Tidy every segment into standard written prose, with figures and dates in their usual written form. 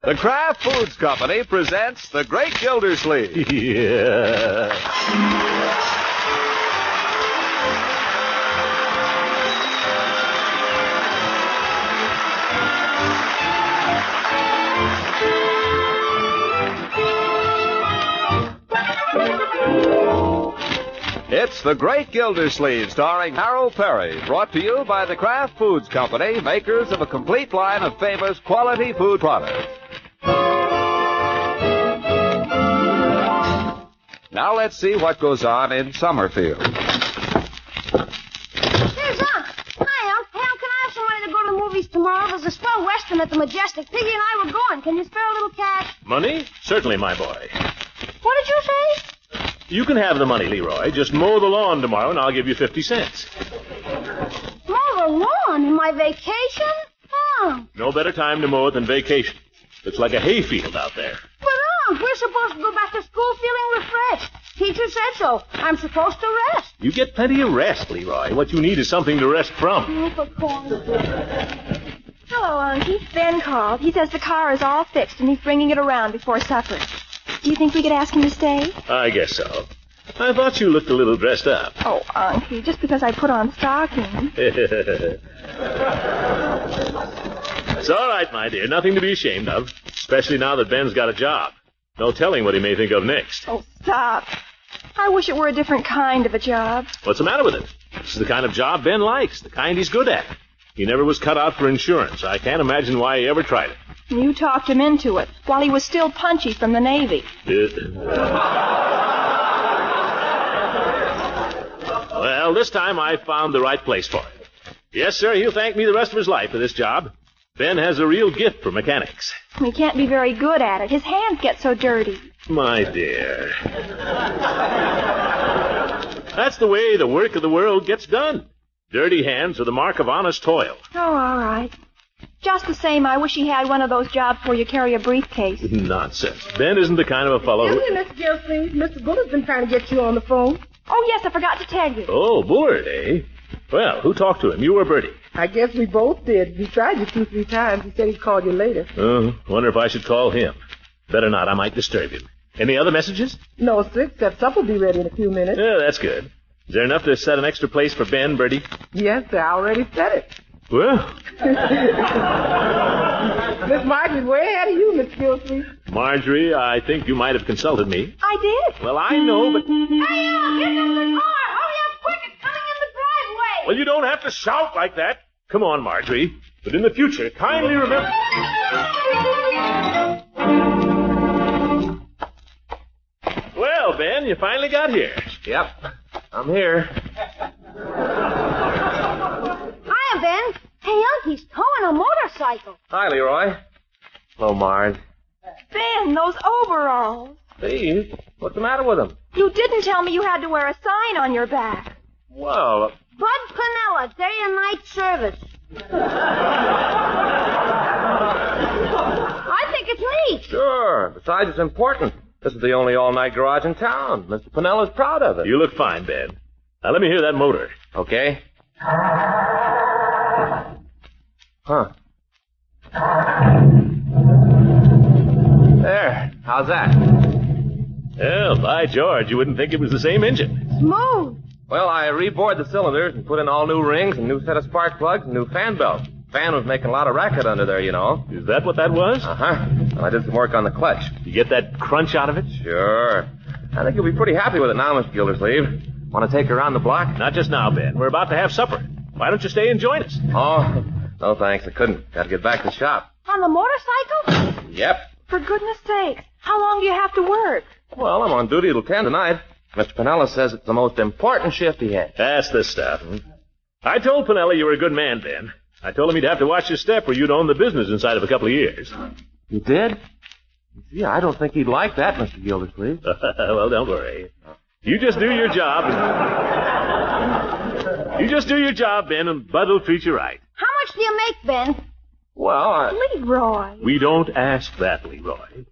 The Kraft Foods Company presents The Great Gildersleeve. Yeah. It's The Great Gildersleeve, starring Harold Perry, brought to you by the Kraft Foods Company, makers of a complete line of famous quality food products. Now let's see what goes on in Summerfield. There's Unc. Hi, Unc. Hey, Unc, can I have some money to go to the movies tomorrow? There's a swell western at the Majestic. Piggy and I were going. Can you spare a little cash? Money? Certainly, my boy. What did you say? You can have the money, Leroy. Just mow the lawn tomorrow, and I'll give you 50 cents. Mow the lawn in my vacation? Oh. No better time to mow it than vacation. It's like a hayfield out there. But, Unc, we're supposed to go back to school feeling refreshed. Teacher said so. I'm supposed to rest. You get plenty of rest, Leroy. What you need is something to rest from. Hello, Unky. Ben called. He says the car is all fixed, and he's bringing it around before supper. Do you think we could ask him to stay? I guess so. I thought you looked a little dressed up. Oh, Unky, just because I put on stockings. It's all right, my dear. Nothing to be ashamed of. Especially now that Ben's got a job. No telling what he may think of next. Oh, stop. I wish it were a different kind of a job. What's the matter with it? This is the kind of job Ben likes, the kind he's good at. He never was cut out for insurance. I can't imagine why he ever tried it. You talked him into it while he was still punchy from the Navy. Well, this time I found the right place for him. Yes, sir, he'll thank me the rest of his life for this job. Ben has a real gift for mechanics. He can't be very good at it. His hands get so dirty. My dear. That's the way the work of the world gets done. Dirty hands are the mark of honest toil. Oh, all right. Just the same, I wish he had one of those jobs where you carry a briefcase. Nonsense. Ben isn't the kind of a fellow who... Excuse me, Mr. Gilsleeve. Mr. Bullard's been trying to get you on the phone. Oh, yes, I forgot to tell you. Oh, Bullard, eh? Well, who talked to him, you or Bertie? I guess we both did. He tried you 2-3 times. He said he'd call you later. Oh, wonder if I should call him. Better not, I might disturb him. Any other messages? No, sir, except supper will be ready in a few minutes. Yeah, that's good. Is there enough to set an extra place for Ben, Bertie? Yes, sir, I already said it. Well... Miss Marjorie's way ahead of you, Miss Gilsleeve. Marjorie, I think you might have consulted me. I did. Well, I know, but... Hey, Unc, get in the car. Hurry up quick. It's coming in the driveway. Well, you don't have to shout like that. Come on, Marjorie. But in the future, kindly remember... Well, Ben, you finally got here. Yep, I'm here. Hiya, Ben. Hey, Unc, he's towing a motorcycle. Hi, Leroy. Hello, Marge. Ben, those overalls. Steve, what's the matter with them? You didn't tell me you had to wear a sign on your back. Well, Bud Pinella, day and night service. I think it's neat. sure. Besides, it's important. This is the only all-night garage in town. Mr. Pinella's proud of it. You look fine, Ben. Now, let me hear that motor. Okay. Huh. There. How's that? Well, by George, you wouldn't think it was the same engine. Smooth. Well, I rebored the cylinders and put in all new rings and new set of spark plugs and new fan belts. Fan was making a lot of racket under there, you know. Is that what that was? Uh-huh. Well, I did some work on the clutch. You get that crunch out of it? Sure. I think you'll be pretty happy with it now, Mr. Gildersleeve. Want to take her around the block? Not just now, Ben. We're about to have supper. Why don't you stay and join us? Oh, no thanks. I couldn't. Got to get back to the shop. On the motorcycle? Yep. For goodness sakes, how long do you have to work? Well, I'm on duty till 10 tonight. Mr. Pinella says it's the most important shift he has. That's the stuff. I told Pinella you were a good man, Ben. I told him he'd have to watch his step or you'd own the business inside of a couple of years. You did? Gee, I don't think he'd like that, Mr. Gildersleeve. Well, don't worry. You just do your job. You just do your job, Ben, and Bud will treat you right. How much do you make, Ben? Well, Leroy. We don't ask that, Leroy.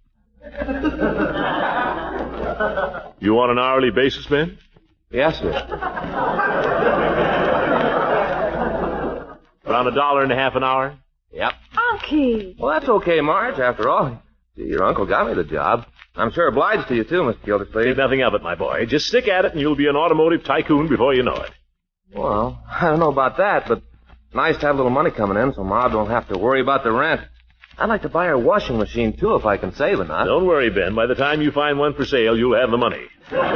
You want an hourly basis, Ben? yes, sir. Around $1.50 an hour? Yep. Unky. Well, that's okay, Marge. After all, your uncle got me the job. I'm sure obliged to you, too, Mr. Gildersleeve. Think nothing of it, my boy. Just stick at it and you'll be an automotive tycoon before you know it. Well, I don't know about that, but nice to have a little money coming in so Ma don't have to worry about the rent. I'd like to buy her washing machine, too, if I can save enough. Don't worry, Ben. By the time you find one for sale, you'll have the money.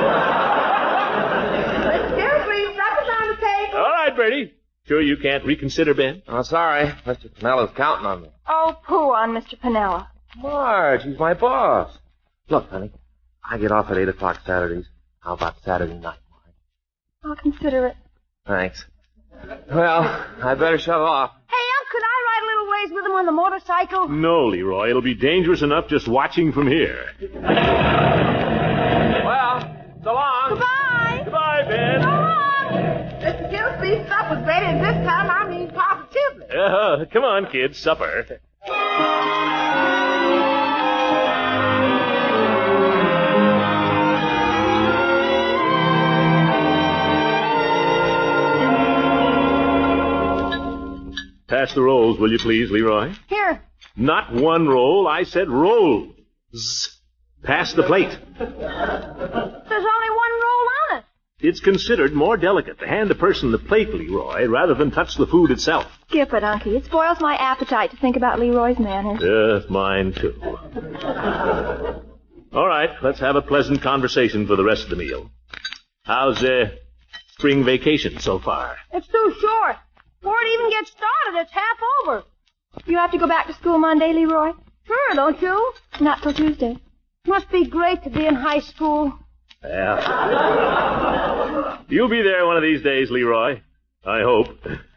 Mr. Gildersleeve, supper's on the table. All right, Bertie. Sure you can't reconsider, Ben? Oh, sorry. Mr. Pinella's counting on me. Oh, pooh on Mr. Pinella. Marge, he's my boss. Look, honey, I get off at 8 o'clock Saturdays. How about Saturday night, Marge? I'll consider it. Thanks. Well, I better shove off. Hey, could I ride a little ways with him on the motorcycle? No, Leroy. It'll be dangerous enough just watching from here. Well, so long. Goodbye. Goodbye, Ben. So long. Mr. Gildersleeve's supper's ready, and this time I mean positively. Come on, kids. Supper. Pass the rolls, will you please, Leroy? Here. Not one roll. I said rolls. Pass the plate. There's only one roll on it. It's considered more delicate to hand a person the plate, Leroy, rather than touch the food itself. Skip it, Unky. It spoils my appetite to think about Leroy's manners. Yes, mine too. All right, let's have a pleasant conversation for the rest of the meal. How's spring vacation so far? It's too short. Before it even gets started, it's half over. You have to go back to school Monday, Leroy? Sure, don't you? Not till Tuesday. Must be great to be in high school. Yeah. You'll be there one of these days, Leroy. I hope.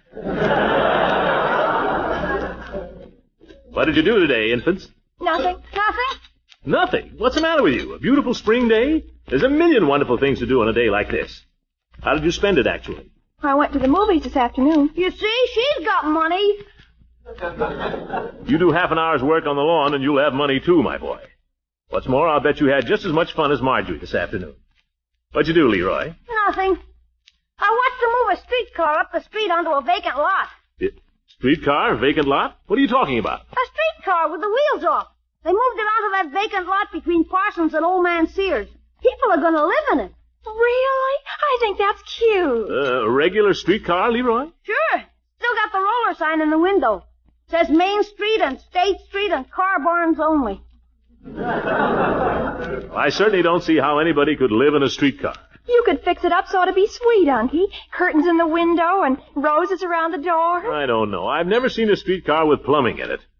What did you do today, infants? Nothing. Nothing? Nothing. What's the matter with you? A beautiful spring day? There's a million wonderful things to do on a day like this. How did you spend it, actually? I went to the movies this afternoon. You see, she's got money. You do half an hour's work on the lawn and you'll have money too, my boy. What's more, I'll bet you had just as much fun as Marjorie this afternoon. What'd you do, Leroy? Nothing. I watched them move a streetcar up the street onto a vacant lot. Streetcar? Vacant lot? What are you talking about? A streetcar with the wheels off. They moved it onto that vacant lot between Parsons and Old Man Sears. People are going to live in it. Really? I think that's cute. A regular streetcar, Leroy? Sure. Still got the roller sign in the window. Says Main Street and State Street and car barns only. I certainly don't see how anybody could live in a streetcar. You could fix it up so it'd be sweet, Unky. Curtains in the window and roses around the door. I don't know. I've never seen a streetcar with plumbing in it.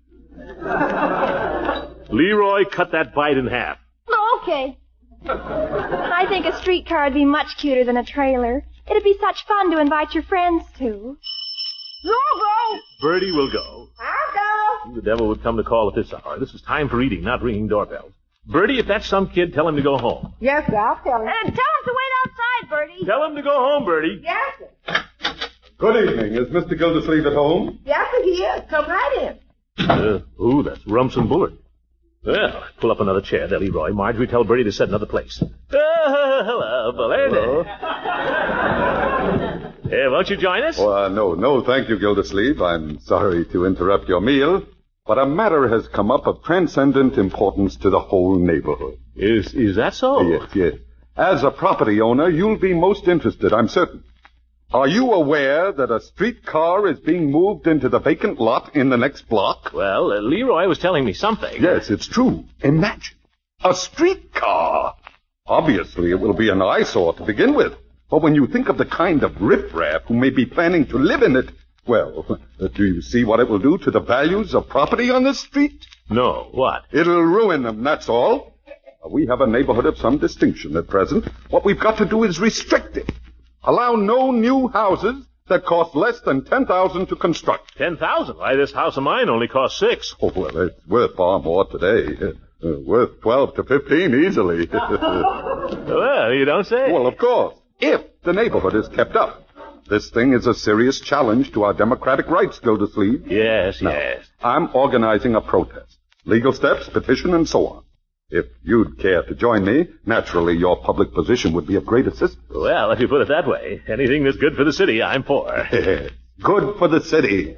Leroy, cut that bite in half. Oh, okay. I think a streetcar would be much cuter than a trailer. It'd be such fun to invite your friends to. You'll go. Bertie will go. I'll go. The devil would come to call at this hour. This is time for eating, not ringing doorbells. Bertie, if that's some kid, tell him to go home. Yes, sir, I'll tell him. Tell him to wait outside, Bertie. Tell him to go home, Bertie. Yes, sir. Good evening. Is Mr. Gildersleeve at home? Yes, sir, he is. Come right in. Ooh, that's Rumson Bullard. Well, pull up another chair there, Leroy. Marjorie, tell Bertie to set another place. Hello, Bullard. Hello. Won't you join us? Oh, no, thank you, Gildersleeve. I'm sorry to interrupt your meal, but a matter has come up of transcendent importance to the whole neighborhood. Is that so? Yes. As a property owner, you'll be most interested, I'm certain. Are you aware that a streetcar is being moved into the vacant lot in the next block? Well, Leroy was telling me something. Yes, it's true. Imagine. A streetcar. Obviously, it will be an eyesore to begin with. But when you think of the kind of riffraff who may be planning to live in it, well, do you see what it will do to the values of property on this street? No, what? It'll ruin them, that's all. We have a neighborhood of some distinction at present. What we've got to do is restrict it. Allow no new houses that cost less than $10,000 to construct. 10,000? Why, this house of mine only cost $6,000. Oh, well, it's worth far more today. Worth 12 to 15 easily. Well, you don't say. Well, of course. If the neighborhood is kept up. This thing is a serious challenge to our democratic rights, Gildersleeve. Yes. I'm organizing a protest. Legal steps, petition, and so on. If you'd care to join me, naturally your public position would be of great assistance. Well, if you put it that way, anything that's good for the city, I'm for. Good for the city.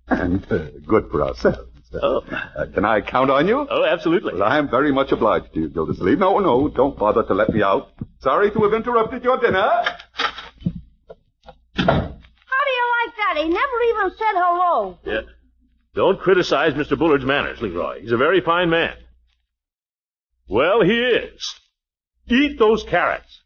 And good for ourselves. Oh. Can I count on you? Oh, absolutely. Well, I am very much obliged to you, Gildersleeve. No, don't bother to let me out. Sorry to have interrupted your dinner. How do you like that? He never even said hello. Yeah. Don't criticize Mr. Bullard's manners, Leroy. He's a very fine man. Well, he is. Eat those carrots.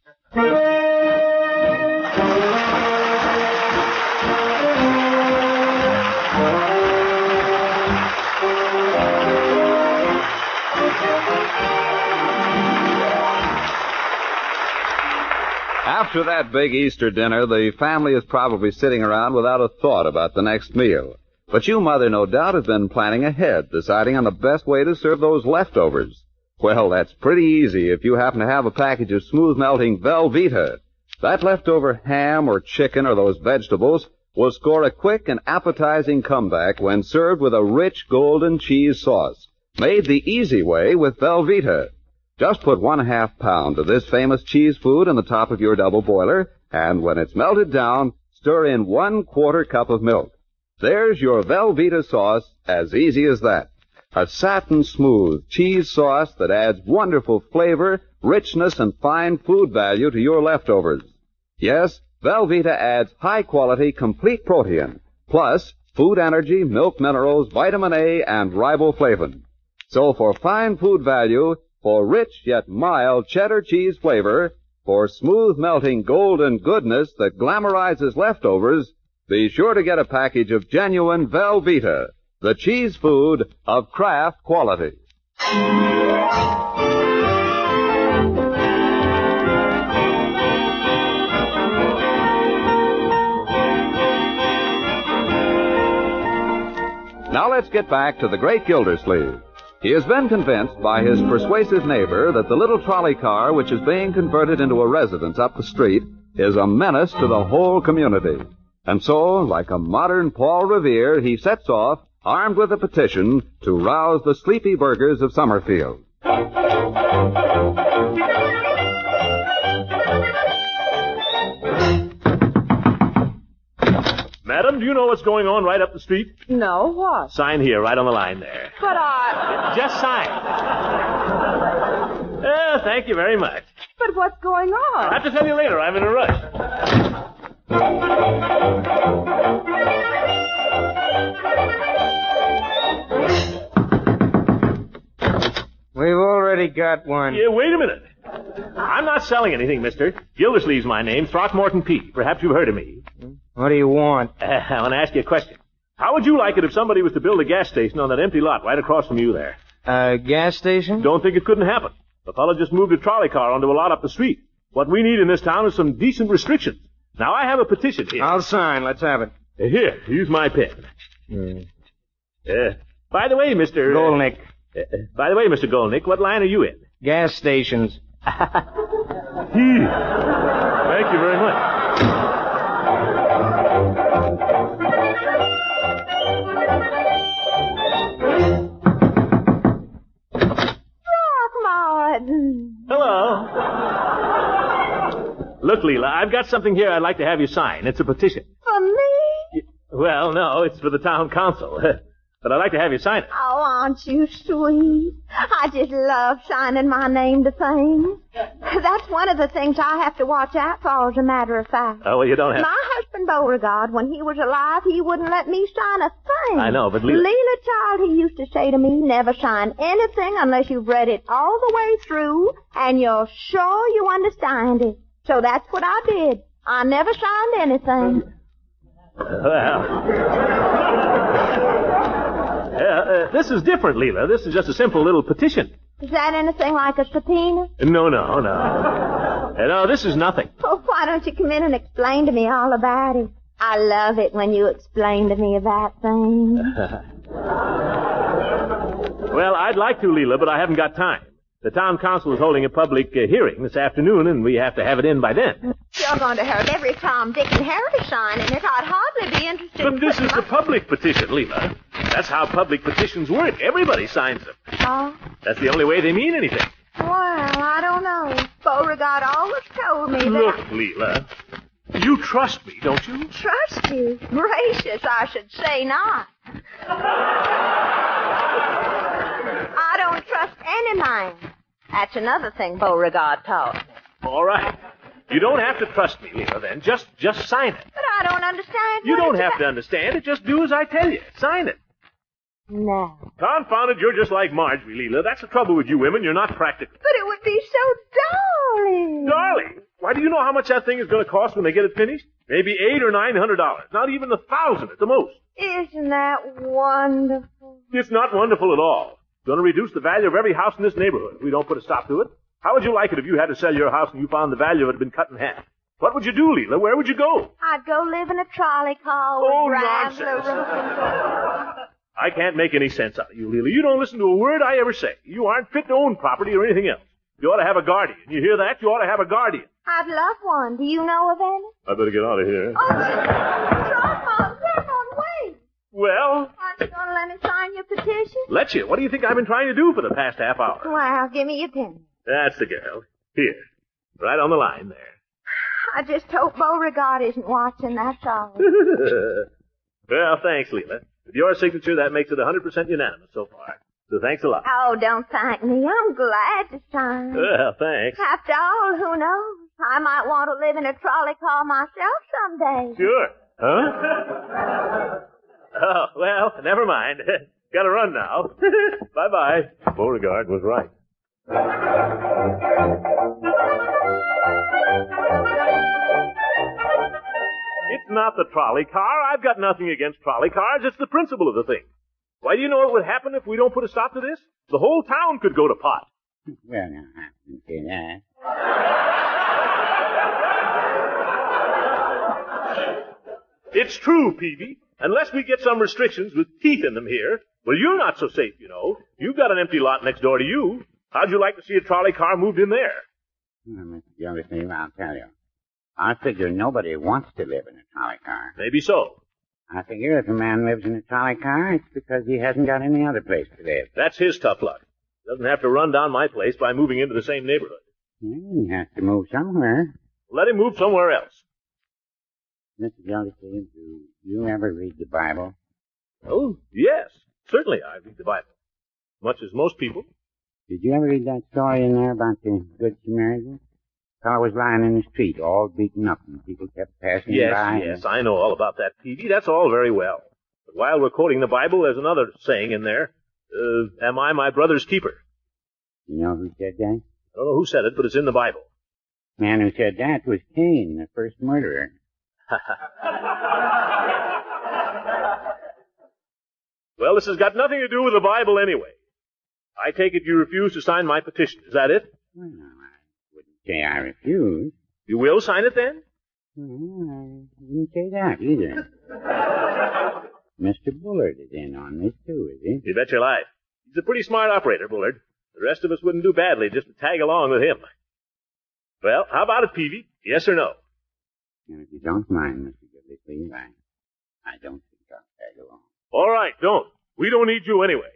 After that big Easter dinner, the family is probably sitting around without a thought about the next meal. But you, Mother, no doubt, have been planning ahead, deciding on the best way to serve those leftovers. Well, that's pretty easy if you happen to have a package of smooth-melting Velveeta. That leftover ham or chicken or those vegetables will score a quick and appetizing comeback when served with a rich golden cheese sauce, made the easy way with Velveeta. Just put 1/2 pound of this famous cheese food in the top of your double boiler, and when it's melted down, stir in 1/4 cup of milk. There's your Velveeta sauce, as easy as that. A satin-smooth cheese sauce that adds wonderful flavor, richness, and fine food value to your leftovers. Yes, Velveeta adds high-quality, complete protein, plus food energy, milk minerals, vitamin A, and riboflavin. So for fine food value, for rich yet mild cheddar cheese flavor, for smooth-melting golden goodness that glamorizes leftovers, be sure to get a package of genuine Velveeta, the cheese food of Kraft quality. Now let's get back to the great Gildersleeve. He has been convinced by his persuasive neighbor that the little trolley car which is being converted into a residence up the street is a menace to the whole community. And so, like a modern Paul Revere, he sets off, armed with a petition, to rouse the sleepy burghers of Summerfield. Madam, do you know what's going on right up the street? No, what? Sign here, right on the line there. But I... Just sign. Thank you very much. But what's going on? I'll have to tell you later. I'm in a rush. We've already got one. Yeah, wait a minute. I'm not selling anything, mister. Gildersleeve's my name, Throckmorton P. Perhaps you've heard of me. What do you want? I want to ask you a question. How would you like it if somebody was to build a gas station on that empty lot right across from you there? A gas station? Don't think it couldn't happen. The fellow just moved a trolley car onto a lot up the street. What we need in this town is some decent restrictions. Now, I have a petition here. I'll sign. Let's have it. Here, use my pen. By the way, Mr. Golnick. By the way, Mr. Golnick, what line are you in? Gas stations. Thank you very much. Throckmorton. Hello. Look, Leela, I've got something here I'd like to have you sign. It's a petition. For me? Well, no, it's for the town council. But I'd like to have you sign it. Oh, aren't you sweet? I just love signing my name to things. That's one of the things I have to watch out for, as a matter of fact. Oh, well, you don't have... My husband, Beauregard, when he was alive, he wouldn't let me sign a thing. I know, but Leela... Leela, child, he used to say to me, never sign anything unless you've read it all the way through and you're sure you understand it. So that's what I did. I never signed anything. Well... this is different, Leela. This is just a simple little petition. Is that anything like a subpoena? No. No, this is nothing. Oh, why don't you come in and explain to me all about it? I love it when you explain to me about things. Well, I'd like to, Leela, but I haven't got time. The town council is holding a public hearing this afternoon, and we have to have it in by then. You're going to have every Tom, Dick, and Harry signing it. I'd hardly be interested in... But this is a public petition, Leela. That's how public petitions work. Everybody signs them. Oh? That's the only way they mean anything. Well, I don't know. Beauregard always told me that... Look, Leela, You trust me, don't you? Trust you? Gracious, I should say not. I don't trust any man. That's another thing Beauregard taught me. All right. You don't have to trust me, Leela, then. Just sign it. But I don't understand. You what don't it's have about. to understand it. Just do as I tell you. Sign it. No. Confound it, you're just like Marjorie, Leela. That's the trouble with you women. You're not practical. But it would be so darling. Darling, why do you know how much that thing is going to cost when they get it finished? Maybe $800 or $900. Not even $1,000 at the most. Isn't that wonderful? It's not wonderful at all. It's going to reduce the value of every house in this neighborhood if we don't put a stop to it. How would you like it if you had to sell your house and you found the value of it had been cut in half? What would you do, Leela? Where would you go? I'd go live in a trolley car with Oh, drive the nonsense. roof. I can't make any sense out of you, Leela. You don't listen to a word I ever say. You aren't fit to own property or anything else. You ought to have a guardian. You hear that? You ought to have a guardian. I'd love one. Do you know of any? I better get out of here. Oh, Drummer, wait. Well, Aren't you going to let me sign your petition? let you. What do you think I've been trying to do for the past half hour? Well, give me your pen. That's the girl. Here. Right on the line there. I just hope Beauregard isn't watching, that's all. Well, thanks, Leela. With your signature, that makes it 100% unanimous so far. So thanks a lot. Oh, don't thank me. I'm glad to sign. Well, thanks. After all, who knows? I might want to live in a trolley car myself someday. Sure. Huh? Oh, well, never mind. Gotta run now. Bye-bye. Beauregard was right. It's not the trolley car. I've got nothing against trolley cars. It's the principle of the thing. Why, do you know what would happen if we don't put a stop to this? The whole town could go to pot. Well, now, I can say that. It's true, Peavy. Unless we get some restrictions with teeth in them here. Well, you're not so safe, you know. You've got an empty lot next door to you. How'd you like to see a trolley car moved in there? Well, Mr. Gildersleeve, I'll tell you. I figure nobody wants to live in a trolley car. Maybe so. I figure if a man lives in a trolley car, it's because he hasn't got any other place to live. That's his tough luck. Doesn't have to run down my place by moving into the same neighborhood. He has to move somewhere. Let him move somewhere else. Mr. Gildersleeve, do you ever read the Bible? Oh, yes. Certainly I read the Bible. Much as most people. Did you ever read that story in there about the Good Samaritan? Fellow was lying in the street, all beaten up, and people kept passing by. Yes, I know all about that, Peavy. That's all very well. But while we're quoting the Bible, there's another saying in there. Am I my brother's keeper? You know who said that? I don't know who said it, but it's in the Bible. The man who said that was Cain, the first murderer. Well, this has got nothing to do with the Bible anyway. I take it you refuse to sign my petition. Is that it? Well, I wouldn't say I refuse. You will sign it then? Well, I didn't say that either. Mr. Bullard is in on this too, is he? You bet your life. He's a pretty smart operator, Bullard. The rest of us wouldn't do badly just to tag along with him. Well, how about it, Peavy? Yes or no? Now, if you don't mind, Mr. Gildersleeve, I don't think I'll tag along. All right, don't. We don't need you anyway.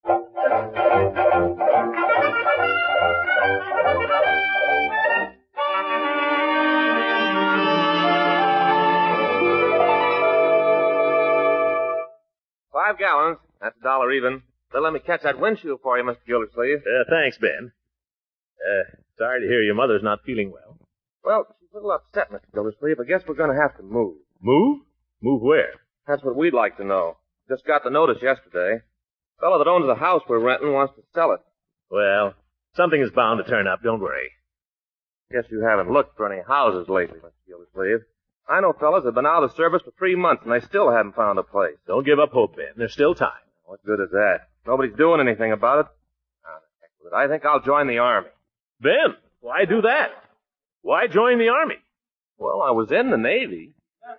5 gallons. That's $1 even. They'll let me catch that windshield for you, Mr. Gildersleeve. Thanks, Ben. Sorry to hear your mother's not feeling well. Well, she's a little upset, Mr. Gildersleeve. I guess we're going to have to move. Move? Move where? That's what we'd like to know. Just got the notice yesterday. The fellow that owns the house we're renting wants to sell it. Well, something is bound to turn up, don't worry. Guess you haven't looked for any houses lately, Mr. Gildersleeve. I know fellas that have been out of the service for 3 months and they still haven't found a place. Don't give up hope, Ben. There's still time. What good is that? Nobody's doing anything about it. Now, the heck with it. I think I'll join the Army. Ben, why do that? Why join the Army? Well, I was in the Navy.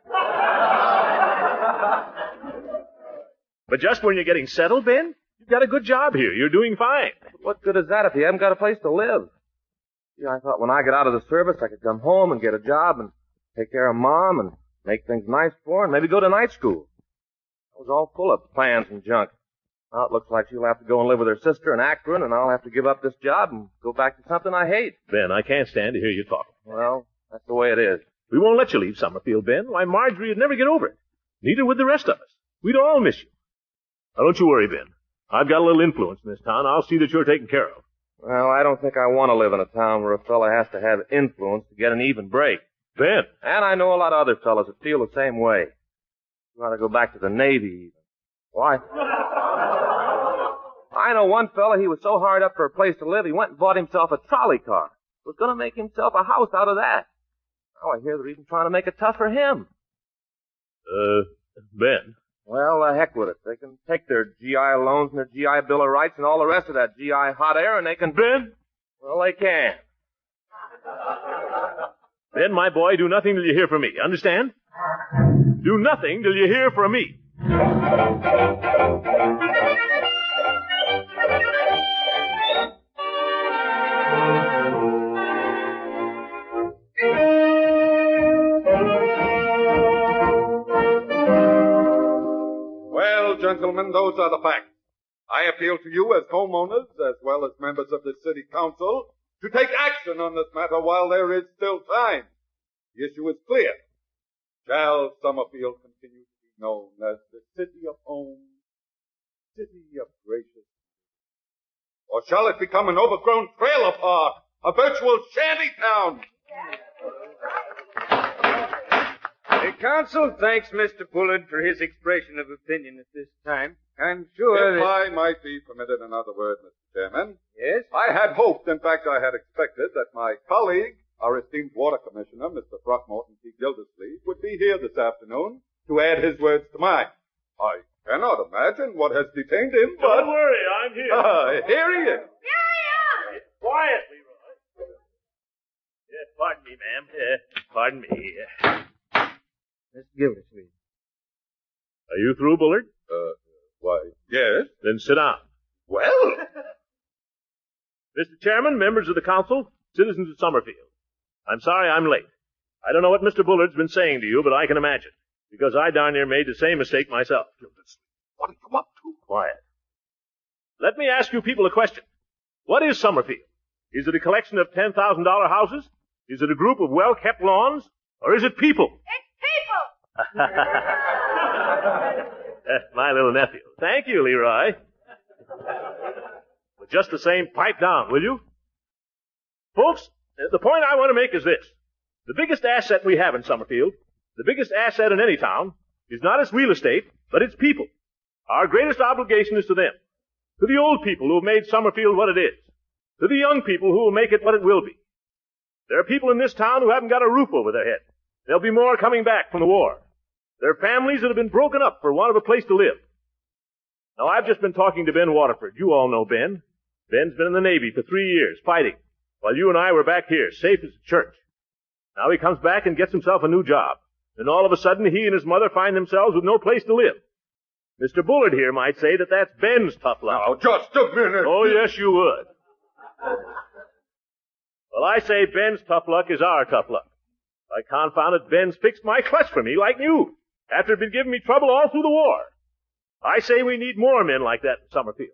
But just when you're getting settled, Ben, you've got a good job here. You're doing fine. But what good is that if you haven't got a place to live? Gee, I thought when I got out of the service, I could come home and get a job and take care of Mom and make things nice for her and maybe go to night school. I was all full of plans and junk. Now it looks like she'll have to go and live with her sister in Akron, and I'll have to give up this job and go back to something I hate. Ben, I can't stand to hear you talk. Well, that's the way it is. We won't let you leave Summerfield, Ben. Why, Marjorie would never get over it. Neither would the rest of us. We'd all miss you. Now, don't you worry, Ben. I've got a little influence in this town. I'll see that you're taken care of. Well, I don't think I want to live in a town where a fella has to have influence to get an even break. Ben. And I know a lot of other fellas that feel the same way. You ought to go back to the Navy, even. Why? I know one fella, he was so hard up for a place to live, he went and bought himself a trolley car. Was going to make himself a house out of that. Now I hear they're even trying to make it tough for him. Ben. Well, heck with it. They can take their GI loans and their GI Bill of Rights and all the rest of that GI hot air, and they can... Ben? Well, they can. Ben, my boy, do nothing till you hear from me. Understand? Do nothing till you hear from me. Well, gentlemen, those are the facts. I appeal to you as homeowners, as well as members of the city council, to take action on this matter while there is still time. The issue is clear. Shall Summerfield continue to be known as the city of home, city of gracious? Or shall it become an overgrown trailer park, a virtual shanty town? The council thanks Mr. Bullard for his expression of opinion at this time. I'm sure If that... I might be permitted another word, Mr. Chairman. Yes? I had hoped, in fact I had expected, that my colleague, our esteemed water commissioner, Mr. Throckmorton T. Gildersleeve, would be here this afternoon to add his words to mine. I cannot imagine what has detained him, but... Don't worry, I'm here. Here he is. Quiet, Leroy. Pardon me, ma'am. Pardon me. Mr. Gildersleeve. Are you through, Bullard? Why, yes. Then sit down. Well, Mr. Chairman, members of the council, citizens of Summerfield. I'm sorry I'm late. I don't know what Mr. Bullard's been saying to you, but I can imagine, because I darn near made the same mistake myself. what are you up to? Quiet. Let me ask you people a question. What is Summerfield? Is it a collection of $10,000 houses? Is it a group of well-kept lawns? Or is it people? It's people! My little nephew. Thank you, Leroy. But just the same, pipe down, will you? Folks, the point I want to make is this. The biggest asset we have in Summerfield, the biggest asset in any town, is not its real estate, but its people. Our greatest obligation is to them. To the old people who have made Summerfield what it is. To the young people who will make it what it will be. There are people in this town who haven't got a roof over their head. There'll be more coming back from the war. There are families that have been broken up for want of a place to live. Now, I've just been talking to Ben Waterford. You all know Ben. Ben's been in the Navy for 3 years, fighting, while you and I were back here, safe as a church. Now he comes back and gets himself a new job. And all of a sudden, he and his mother find themselves with no place to live. Mr. Bullard here might say that that's Ben's tough luck. Now, just a minute. Oh, yes, you would. Well, I say Ben's tough luck is our tough luck. By confound it, Ben's fixed my clutch for me like new, after it'd been giving me trouble all through the war. I say we need more men like that in Summerfield.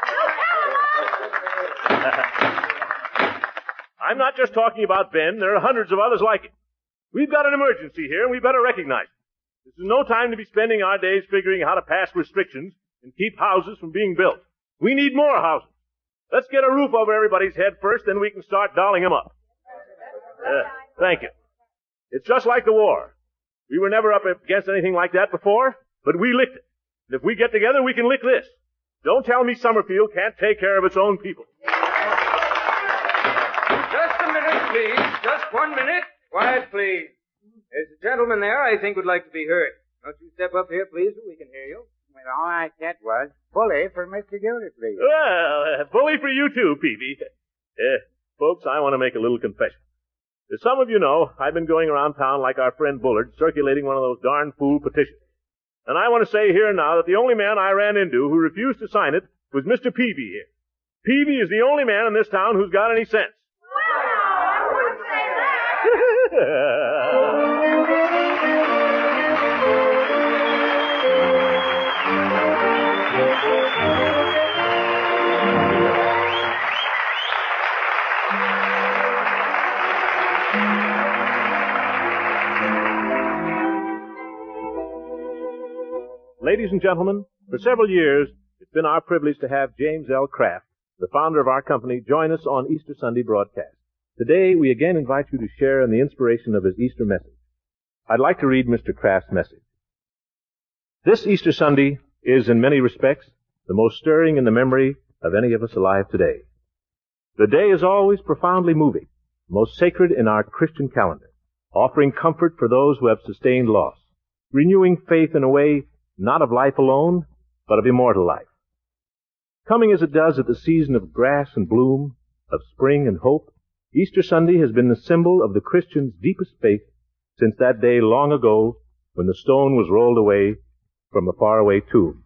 I'm not just talking about Ben. There are hundreds of others like him. We've got an emergency here, and we better recognize it. This is no time to be spending our days figuring how to pass restrictions and keep houses from being built. We need more houses. Let's get a roof over everybody's head first, then we can start dolling them up. Thank you. It's just like the war. We were never up against anything like that before, but we licked it. And if we get together, we can lick this. Don't tell me Summerfield can't take care of its own people. Just a minute, please. Just 1 minute. Quiet, please. There's a gentleman there I think would like to be heard. Don't you step up here, please, so we can hear you. Well, all I said was, bully for Mr. Gildersleeve. Well, bully for you too, Peavy. Folks, I want to make a little confession. As some of you know, I've been going around town like our friend Bullard, circulating one of those darn fool petitions. And I want to say here now that the only man I ran into who refused to sign it was Mr. Peavy here. Peavy is the only man in this town who's got any sense. I wouldn't say that. Ladies and gentlemen, for several years, it's been our privilege to have James L. Kraft, the founder of our company, join us on Easter Sunday broadcast. Today, we again invite you to share in the inspiration of his Easter message. I'd like to read Mr. Kraft's message. This Easter Sunday is, in many respects, the most stirring in the memory of any of us alive today. The day is always profoundly moving, most sacred in our Christian calendar, offering comfort for those who have sustained loss, renewing faith in a way not of life alone, but of immortal life. Coming as it does at the season of grass and bloom, of spring and hope, Easter Sunday has been the symbol of the Christian's deepest faith since that day long ago when the stone was rolled away from a faraway tomb.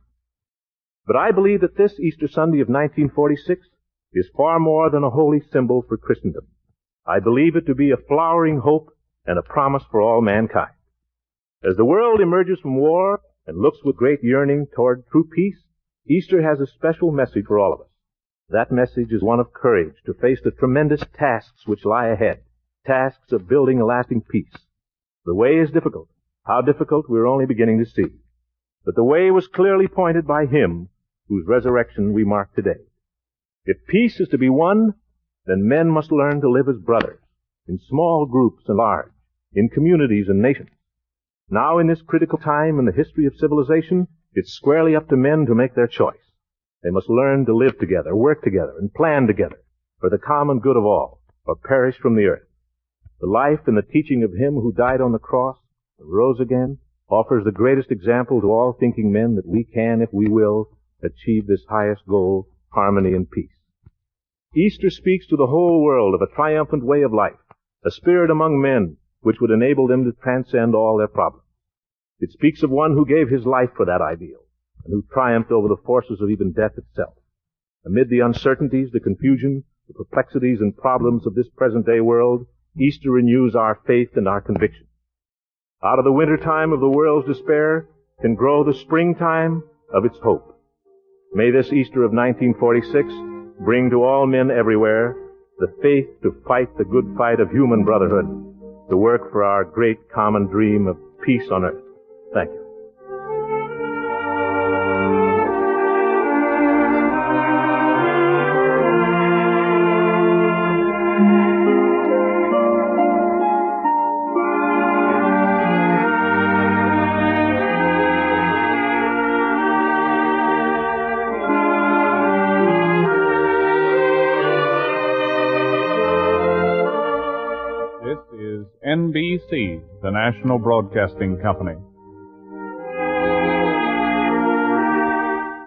But I believe that this Easter Sunday of 1946 is far more than a holy symbol for Christendom. I believe it to be a flowering hope and a promise for all mankind. As the world emerges from war and looks with great yearning toward true peace, Easter has a special message for all of us. That message is one of courage to face the tremendous tasks which lie ahead, tasks of building a lasting peace. The way is difficult. How difficult we're only beginning to see. But the way was clearly pointed by Him whose resurrection we mark today. If peace is to be won, then men must learn to live as brothers, in small groups and large, in communities and nations. Now in this critical time in the history of civilization, it's squarely up to men to make their choice. They must learn to live together, work together, and plan together for the common good of all, or perish from the earth. The life and the teaching of Him who died on the cross and rose again offers the greatest example to all thinking men that we can, if we will, achieve this highest goal, harmony and peace. Easter speaks to the whole world of a triumphant way of life, a spirit among men which would enable them to transcend all their problems. It speaks of one who gave his life for that ideal, and who triumphed over the forces of even death itself. Amid the uncertainties, the confusion, the perplexities and problems of this present-day world, Easter renews our faith and our conviction. Out of the wintertime of the world's despair can grow the springtime of its hope. May this Easter of 1946 bring to all men everywhere the faith to fight the good fight of human brotherhood, to work for our great common dream of peace on earth. Thank you. NBC, the National Broadcasting Company.